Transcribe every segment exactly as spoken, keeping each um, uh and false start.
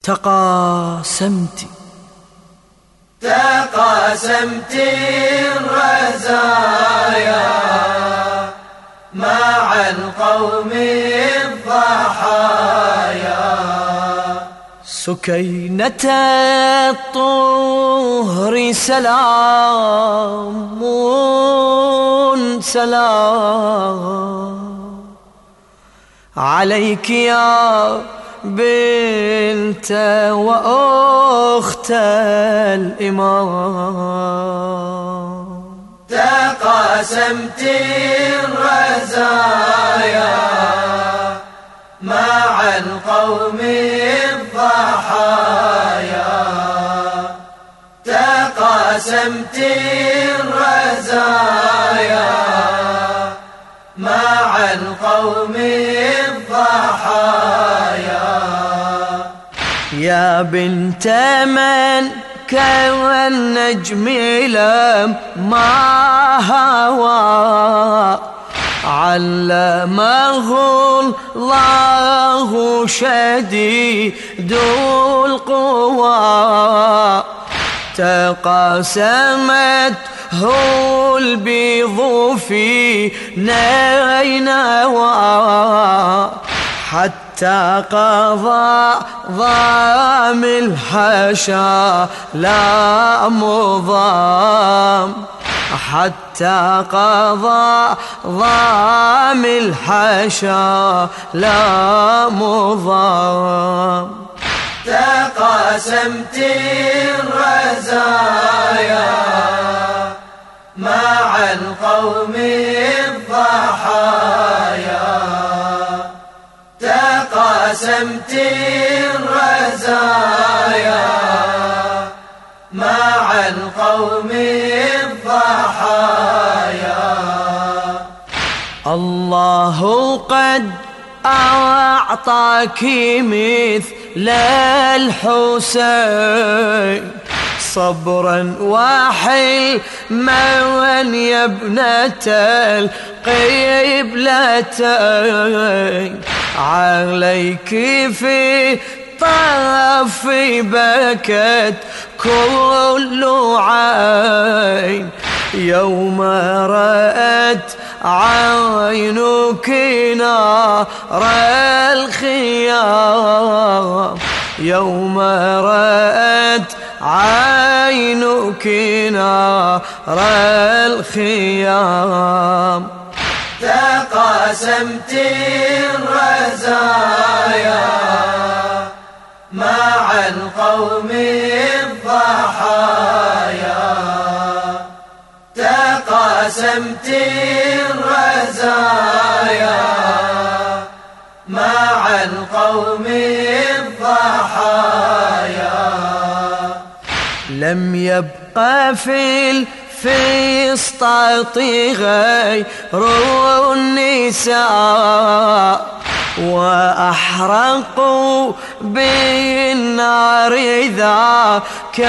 تقاسمت تقاسمت الرزايا مع القوم الضحايا سكينة الطهر سلام سلام عليك يا بنت وأخت الإمام. تقاسمت الرزايا مع القوم الضحايا تقاسمت الرزايا مع القوم الضحايا يا بنت من كالنجم لما هوى علمه الله شديد القوى تقاسمته البيض في نينوى حتى قضى ضام الحشا لا مضام حتى قضى ضام الحشا لا مضام. تقاسمت الرزايا مع القوم الضحايا تقاسمت الرزايا مع القوم الضحايا الله قد أعطاك مثل الحسين صبرا وحلما يا ابنة القبلتين عليك في طرف بكت كل عين يوم رأت عينك نار الخيام يوم رأت عينك نار الخيام. تقاسمت الرزايا مع القوم الضحايا تقاسمت الرزايا مع القوم الضحايا لم يبق في الفسطاط غير النساء وأحرقوا بالنار ذاك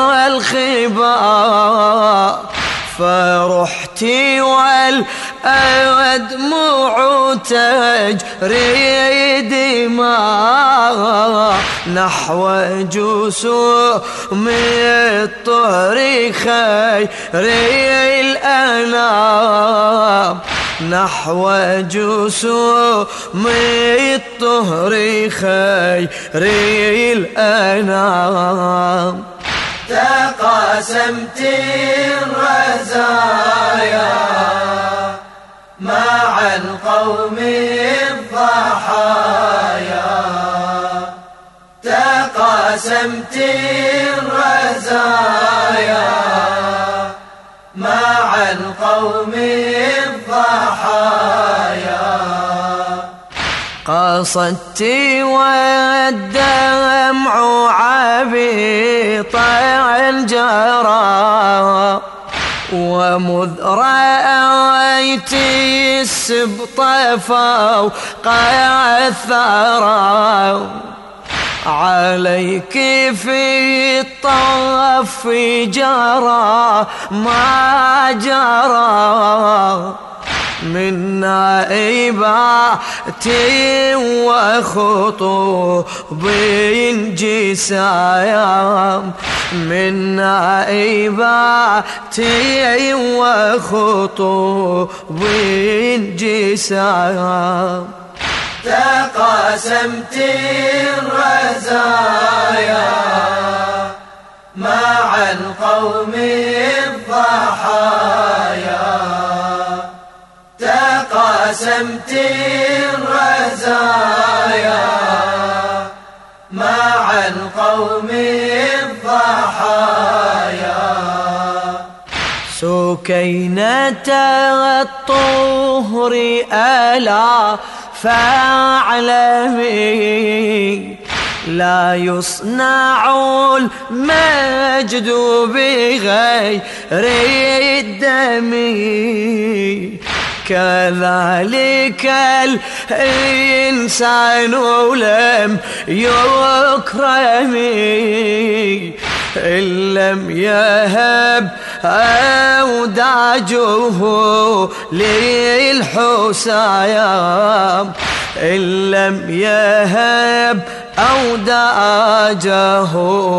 الخباء فرحت والأدمع تجري دماء نحو جسوم الطهر خير الأنام نحو جسوم الطهر خير الأنام. تقاسمت الرزايا مع القوم الضحايا تقاسمت الرزايا مع القوم الضحايا قصدت والدمع عبيطا جرى ومذ رأيت السبط فوق الثرى عليك في الطف جرى ما جرى من نائبات وخطوب جسام، من نائبات وخطوب جسام. تقاسمت الرزايا مع القوم الضحايا، تقاسمت الرزايا مع القوم الضحايا. سكينة الطهر ألا فاعلمي، لا يصنع المجد بغير الدم، كذلك الإنسان لم يكرم إن لم يهب أوداجه للحسام، إن لم يهب أوداجه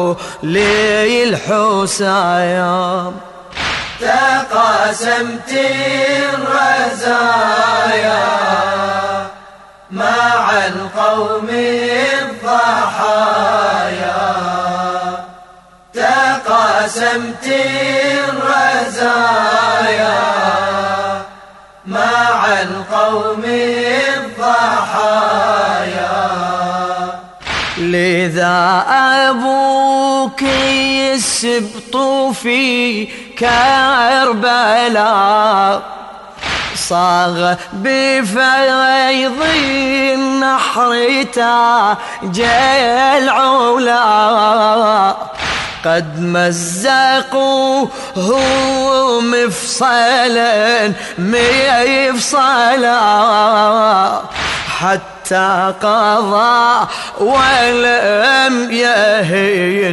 للحسام. تقاسمت الرزايا مع القوم الضحايا، تقاسمت الرزايا مع القوم الضحايا. لذا أبوك السبط في كربلاء، صاغ بفيض النحر تاج العلا، قد مزقوه مفصلا مفصلا، حتى قضى ولم يهين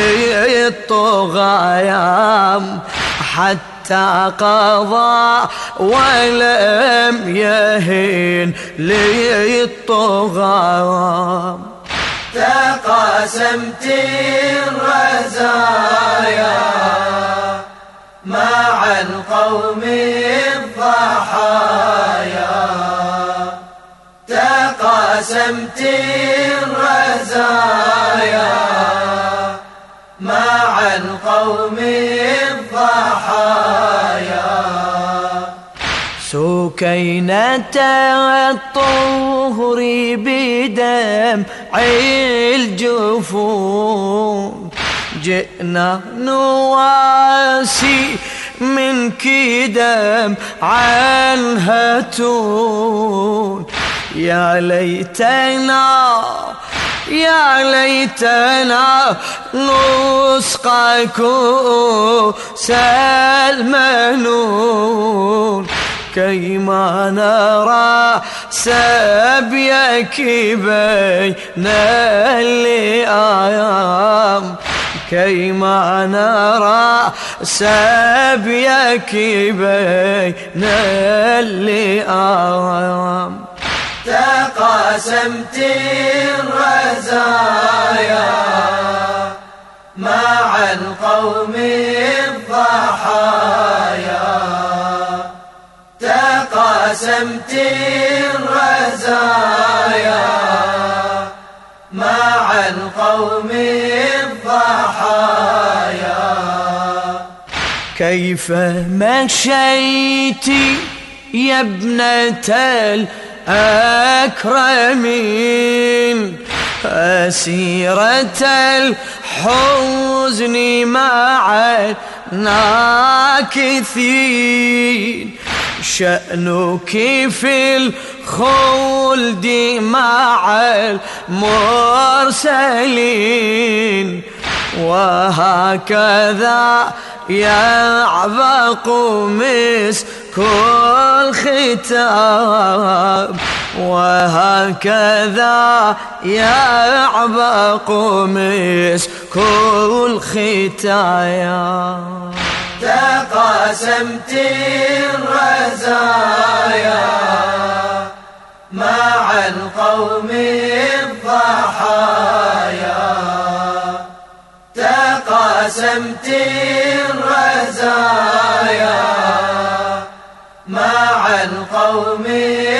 للطغيان، حتى قضى ولم يهين للطغيان. تقاسمت الرزايا مع القوم الضحايا، تقاسمت الرزايا مع القوم الضحايا. سكينة الطهر بدمع الجفون، جئنا نواسي منك دمعا هتون. يا ليتنا يا ليتنا نسقى كؤوس المنون، كيما نرى سبيك بين اللئام، كيما نرى سبيك بين اللئام. تقاسمت الرزايا مع القوم الضحايا، تقاسمت الرزايا مع القوم الضحايا. كيف مشيت يا ابنة الأكرمين، أسيرة الحزن مع الناكثين، شأنك في الخلد مع المرسلين، وهكذا يعبق مسك الختام، وهكذا يعبق مسك الختام. تقاسمت الرزايا مع القوم الضحايا تقاسمت الرزايا مع القوم